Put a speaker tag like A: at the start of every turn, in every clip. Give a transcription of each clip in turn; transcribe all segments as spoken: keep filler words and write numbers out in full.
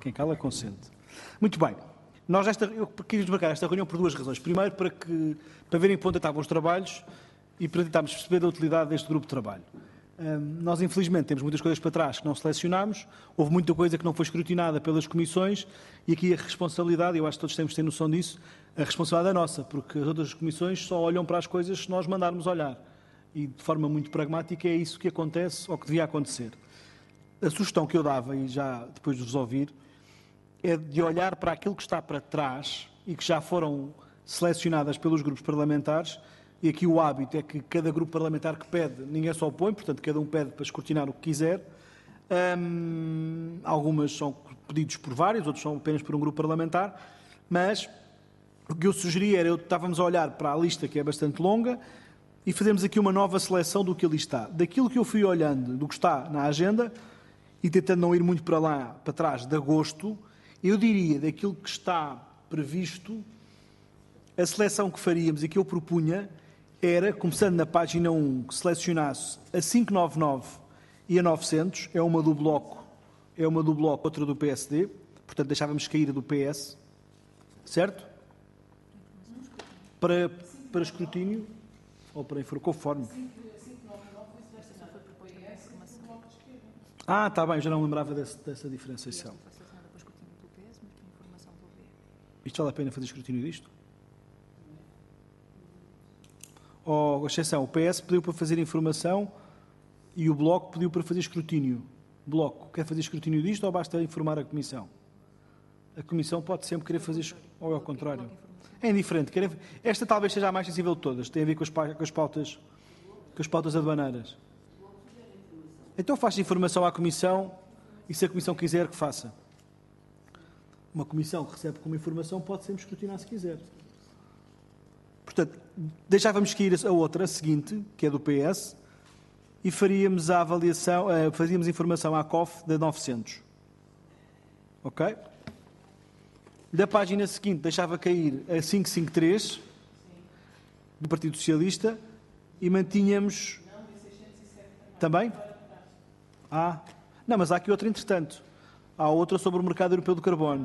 A: Quem cala, consente. Muito bem. Nós esta, eu quis marcar esta reunião por duas razões. Primeiro, para, que, para verem em ponto estavam os trabalhos e para tentarmos perceber a utilidade deste grupo de trabalho. Um, nós, infelizmente, temos muitas coisas para trás que não selecionámos, houve muita coisa que não foi escrutinada pelas comissões e aqui a responsabilidade, eu acho que todos temos que ter noção disso, a responsabilidade é nossa, porque as outras comissões só olham para as coisas se nós mandarmos olhar. E, de forma muito pragmática, é isso que acontece ou que devia acontecer. A sugestão que eu dava, e já depois de vos ouvir, é de olhar para aquilo que está para trás e que já foram selecionadas pelos grupos parlamentares. E aqui o hábito é que cada grupo parlamentar que pede, ninguém só opõe, portanto, cada um pede para escrutinar o que quiser. Hum, algumas são pedidos por vários, outros são apenas por um grupo parlamentar, mas o que eu sugeria era, eu, estávamos a olhar para a lista, que é bastante longa, e fazermos aqui uma nova seleção do que ali está. Daquilo que eu fui olhando, do que está na agenda, e tentando não ir muito para lá, para trás, de agosto, eu diria, daquilo que está previsto, a seleção que faríamos e que eu propunha era, começando na página um, que selecionasse a quinhentos e noventa e nove e a novecentos, é uma do Bloco, é uma do Bloco, outra do P S D, portanto deixávamos cair a do P S, certo? Para, para escrutínio, ou para informação, conforme. Ah, está bem, já não me lembrava desse, dessa diferenciação. Isto vale a pena fazer escrutínio disto? Ou, exceção, o P S pediu para fazer informação e o Bloco pediu para fazer escrutínio. Bloco, quer fazer escrutínio disto ou basta informar a Comissão? A Comissão pode sempre querer fazer, ou é ao contrário? É indiferente. Esta talvez seja a mais sensível de todas, tem a ver com as, com as pautas, com as pautas aduaneiras. Então faz informação à Comissão e se a Comissão quiser que faça. Uma Comissão que recebe como informação pode sempre escrutinar se quiser. Portanto, deixávamos cair a outra, a seguinte, que é do P S, e faríamos a avaliação, uh, fazíamos informação à C O F da novecentos. Ok? Da página seguinte, deixava cair a quinhentos e cinquenta e três, do Partido Socialista, e mantínhamos... Também? Ah, não, mas há aqui outra entretanto. Há outra sobre o mercado europeu do carbono.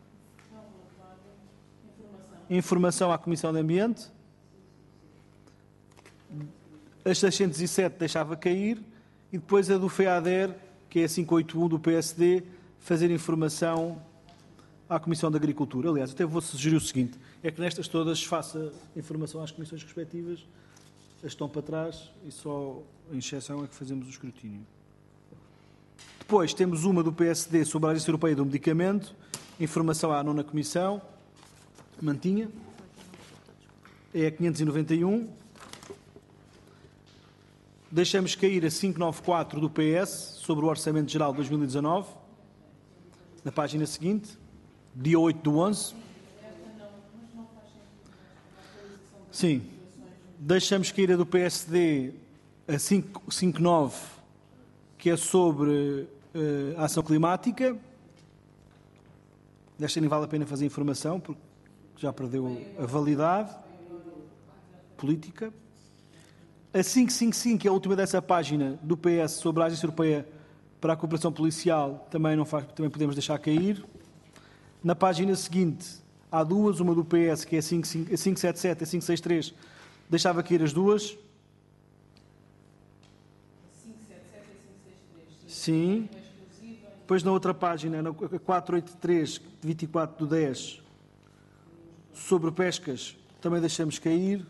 A: Informação à Comissão de Ambiente. A seiscentos e sete deixava cair e depois a do FEADER, que é a quinhentos e oitenta e um do P S D, fazer informação à Comissão de Agricultura. Aliás, até vou sugerir o seguinte, é que nestas todas faça informação às comissões respectivas, as estão para trás e só em exceção é que fazemos o escrutínio. Depois temos uma do P S D sobre a Agência Europeia do Medicamento, informação à nona Comissão, mantinha, é a quinhentos e noventa e um. Deixamos cair a quinhentos e noventa e quatro do P S sobre o Orçamento Geral de dois mil e dezanove, na página seguinte, dia oito do onze. Sim. Deixamos cair a do P S D a quinhentos e cinquenta e nove, que é sobre uh, a ação climática. Desta nem vale a pena fazer informação, porque já perdeu a validade política. A quinhentos e cinquenta e cinco, que é a última dessa página do P S sobre a Agência Europeia para a Cooperação Policial, também, não faz, também podemos deixar cair. Na página seguinte, há duas, uma do P S, que é a quinhentos e setenta e sete e a quinhentos e sessenta e três, deixava cair as duas. Sim. Depois na outra página, na quatrocentos e oitenta e três, de vinte e quatro do dez, sobre pescas, também deixamos cair.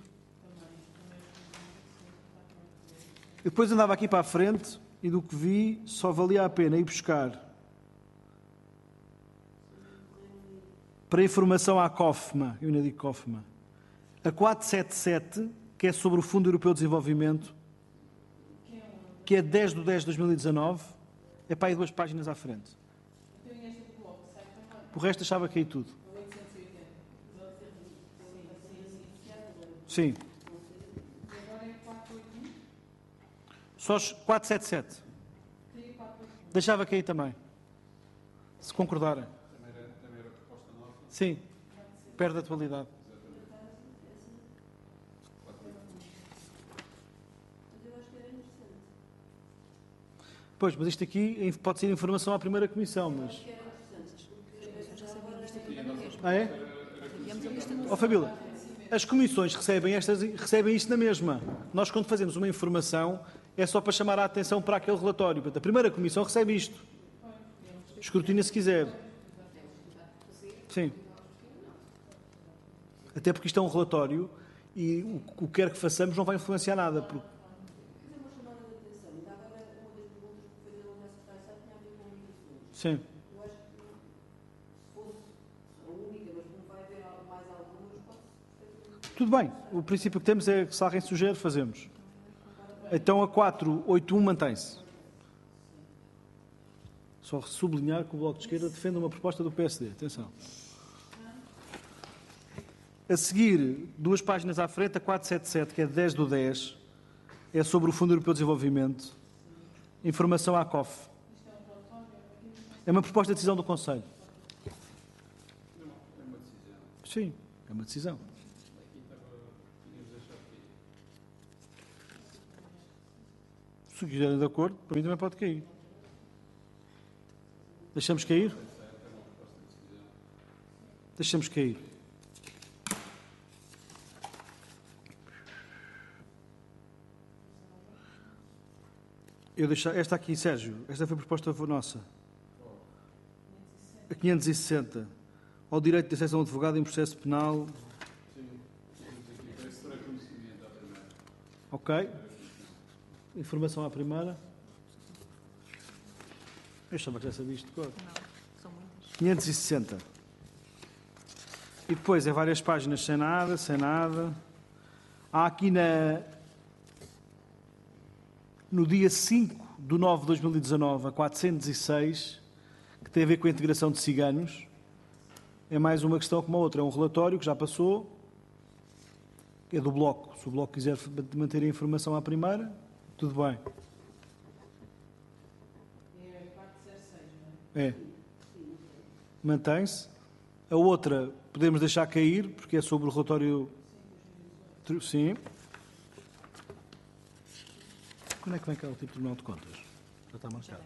A: E depois andava aqui para a frente e do que vi só valia a pena ir buscar para informação à COFMA, eu ainda digo COFMA, a quatrocentos e setenta e sete, que é sobre o Fundo Europeu de Desenvolvimento, que é dez de dez de dois mil e dezanove, é para aí duas páginas à frente. O resto deixava cair tudo. Sim. Só os quatrocentos e setenta e sete. Deixava cair também. Se concordarem. Sim. Perde a atualidade. Pois, mas isto aqui pode ser informação à primeira comissão, mas... Ah, é? Ó oh, Fabíola, as comissões recebem, estas, recebem isto na mesma. Nós, quando fazemos uma informação, é só para chamar a atenção para aquele relatório. Portanto, a primeira comissão recebe isto. Escrutina se quiser. Sim. Até porque isto é um relatório e o, o que quer que façamos não vai influenciar nada. Porque... Sim. Tudo bem. O princípio que temos é que se alguém sugere, fazemos. Então a quatrocentos e oitenta e um mantém-se. Só sublinhar que o Bloco de Esquerda defende uma proposta do P S D. Atenção. A seguir, duas páginas à frente, a quatrocentos e setenta e sete, que é dez do dez, é sobre o Fundo Europeu de Desenvolvimento. Informação à C O F. É uma proposta de decisão do Conselho. Sim, é uma decisão. Se quiserem de acordo, para mim também pode cair. Deixamos cair? Deixamos cair. Eu deixo, esta aqui, Sérgio, esta foi a proposta nossa. A quinhentos e sessenta. Ao direito de acesso a um advogado em processo penal. Ok. Informação à primeira. Eu achava que já sabia isto de cor.
B: Não, são muitas.
A: quinhentos e sessenta. E depois é várias páginas sem nada, sem nada. Há aqui na... no dia cinco de nove de dois mil e dezanove, a quatrocentos e seis, que tem a ver com a integração de ciganos. É mais uma questão como a outra. É um relatório que já passou, é do Bloco. Se o Bloco quiser manter a informação à primeira, tudo bem.
B: É quatrocentos e seis, não é?
A: É. Mantém-se. A outra podemos deixar cair, porque é sobre o relatório... Sim. Quando é que vem cá o tipo de Tribunal de Contas? Já está marcado.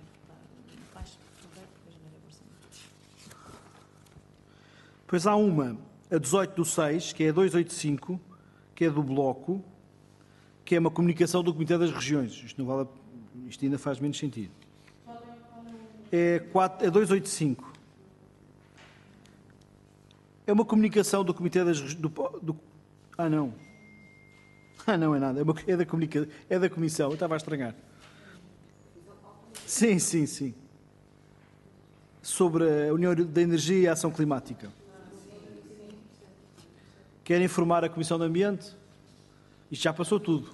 A: Depois há uma, a dezoito do seis, que é a duzentos e oitenta e cinco, que é do Bloco, que é uma comunicação do Comitê das Regiões. Isto, não vale a... Isto ainda faz menos sentido. É, quatro, é duzentos e oitenta e cinco. É uma comunicação do Comitê das Regiões... Do, do... Ah, não. Ah, não é nada. É, uma, é, da comunica... é da Comissão. Eu estava a estranhar. Sim, sim, sim. Sobre a União da Energia e a Ação Climática. Quer informar a Comissão de Ambiente? Isto já passou tudo.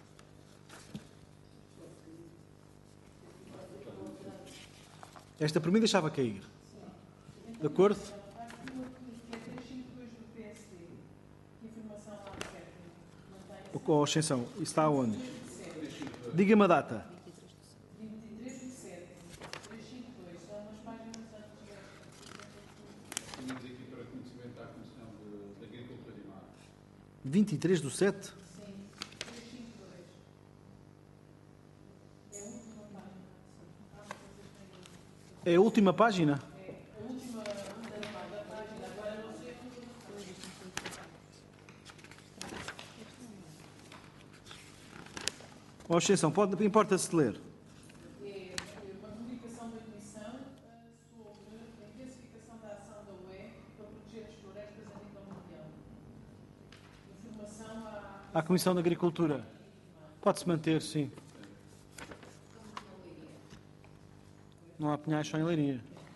A: Esta para mim deixava cair. De acordo? Ó, Ascensão, isso está aonde? Diga-me a data. vinte e três do sete? Sim. É a última página? É a última página. Agora não sei. Ó, Ascensão, pode, importa-se de ler. É uma comunicação da Comissão sobre a intensificação da ação da U E para proteger as florestas a nível mundial. Informação à... à Comissão de Agricultura. Pode-se manter, sim. Não há Pinhais, só em Leiria.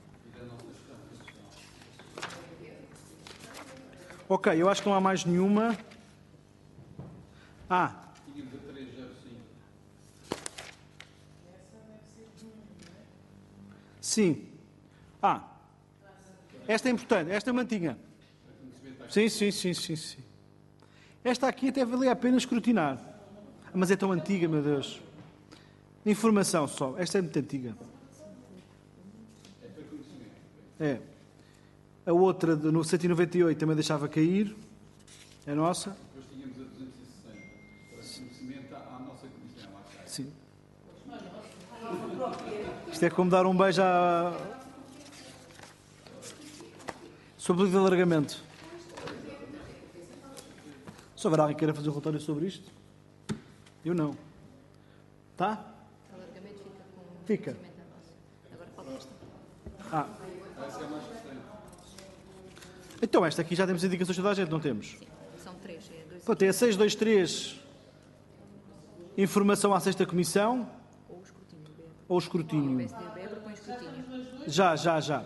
A: Ok, eu acho que não há mais nenhuma. Ah. Sim. Ah. Esta é importante. Esta é uma antiga. Sim, sim, sim, sim, sim. Esta aqui até valia a pena escrutinar. Mas é tão antiga, meu Deus. Informação só. Esta é muito antiga. É. A outra, no cento e noventa e oito, também deixava cair. É nossa.
C: Depois tínhamos a duzentos e sessenta. Para conhecimento à nossa comissão.
A: Sim. Isto é como dar um beijo à... Sobre o pedido de alargamento. Se houver alguém que queira fazer um relatório sobre isto, eu não. Tá?
B: O alargamento fica com
A: Fica.
B: conhecimento da nossa. Agora falta esta.
A: Ah,
C: Essa é mais recente.
A: então esta aqui já temos indicações de toda a gente, não temos?
B: Sim, são três. É dois
A: Pronto, é a seiscentos e vinte e três, informação à sexta comissão
B: ou o escrutínio. B.
A: ou
B: O
A: escrutínio?
B: P S D B propõe escrutínio.
A: Já, já, já.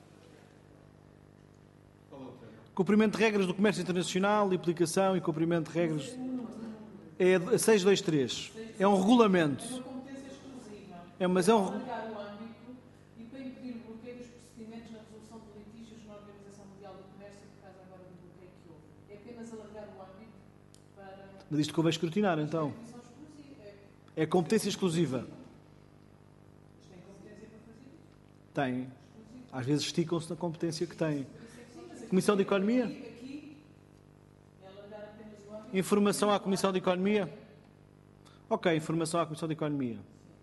A: Cumprimento de regras do comércio internacional, aplicação e cumprimento de regras. É a seiscentos e vinte e três. É um regulamento.
D: Competência exclusiva.
A: É, mas é um.
D: Alargar o âmbito e para impedir o bloqueio dos procedimentos na resolução de litígios na Organização Mundial do Comércio, por causa agora do bloqueio que houve. É apenas alargar o âmbito para
A: Mas isto convém escrutinar, então.
D: comissão exclusiva. É,
A: É competência exclusiva.
D: mas tem competência para fazer isso.
A: Tem. Às vezes esticam-se na competência que têm. Comissão de Economia?
D: Aqui é alargar apenas o âmbito.
A: Informação à Comissão de Economia? Ok, informação à Comissão de Economia.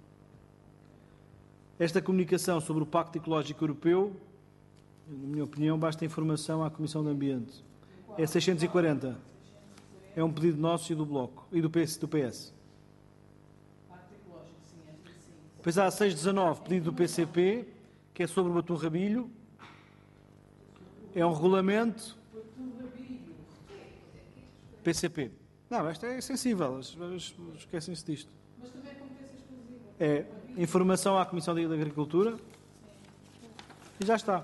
A: Esta comunicação sobre o Pacto Ecológico Europeu, na minha opinião, basta informação à Comissão de Ambiente. É seiscentos e quarenta. É um pedido nosso e do Bloco. E do P S. Do P S.
D: Pacto ecológico, sim, esta sim.
A: Depois há a seiscentos e dezanove, pedido do P C P, que é sobre o Batum Rabilho. É um regulamento. P C P. Não, esta é sensível, as pessoas esquecem-se disto.
D: Mas também é competência exclusiva.
A: É informação à Comissão de Agricultura. E já está.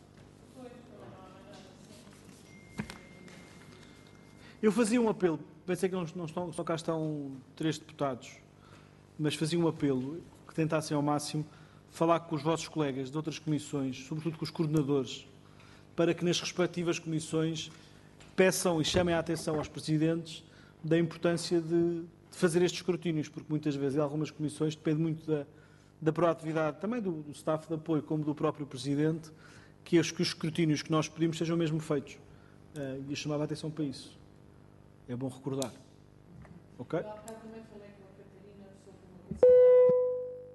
A: Eu fazia um apelo, pensei que não, não estão, só cá estão três deputados, mas fazia um apelo que tentassem ao máximo falar com os vossos colegas de outras comissões, sobretudo com os coordenadores, para que nas respectivas comissões peçam e chamem a atenção aos presidentes da importância de, de fazer estes escrutínios, porque muitas vezes em algumas comissões depende muito da, da proatividade, também do, do staff de apoio, como do próprio presidente, que os, que os escrutínios que nós pedimos sejam mesmo feitos. Uh, e eu chamava a atenção para isso. É bom recordar. Ok?
D: Eu há bocado também falei com a Catarina sobre uma coisa.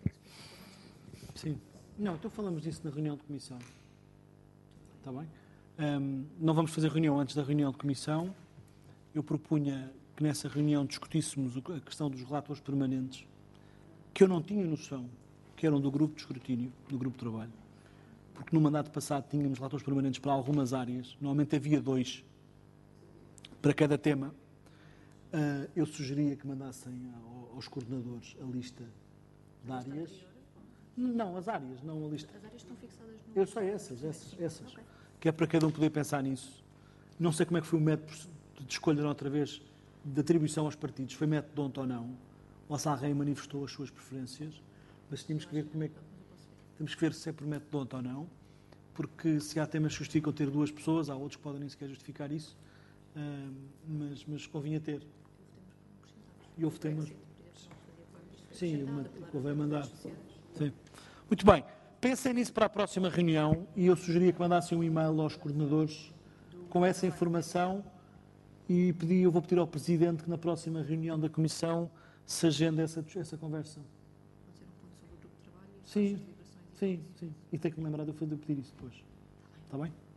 A: Sim. Não, então falamos disso na reunião de comissão. Está bem? Hum, não vamos fazer reunião antes da reunião de comissão. Eu propunha que nessa reunião discutíssemos o- a questão dos relatores permanentes, que eu não tinha noção que eram do grupo de escrutínio, do grupo de trabalho, porque no mandato passado tínhamos relatores permanentes para algumas áreas, normalmente havia dois para cada tema. Ah, eu sugeria que mandassem ao- aos coordenadores a lista de áreas. Não, as áreas, não a lista.
B: As áreas estão fixadas no...
A: Eu sei essas, essas,
B: Sim,
A: essas.
B: ok.
A: Que é para cada um poder pensar nisso. Não sei como é que foi o método de escolha outra vez de atribuição aos partidos. Foi método de ontem ou não. O Assarrei manifestou as suas preferências, mas tínhamos que ver como é que... Temos que ver se é por método de ontem ou não, porque se há temas que justificam ter duas pessoas, há outros que podem nem sequer justificar isso, ah, mas, mas convinha ter. E houve temas... Sim, uma- convém mandar. Sim. Muito bem. Pensem nisso para a próxima reunião e eu sugeria que mandassem um e-mail aos coordenadores com essa informação e pedi, eu vou pedir ao Presidente que na próxima reunião da Comissão se agende essa, essa conversa.
B: Pode ser um ponto sobre o grupo de trabalho e
A: Sim,
B: as deliberações.
A: sim, sim. E tenho que me lembrar de eu fazer- de pedir isso depois. Está bem?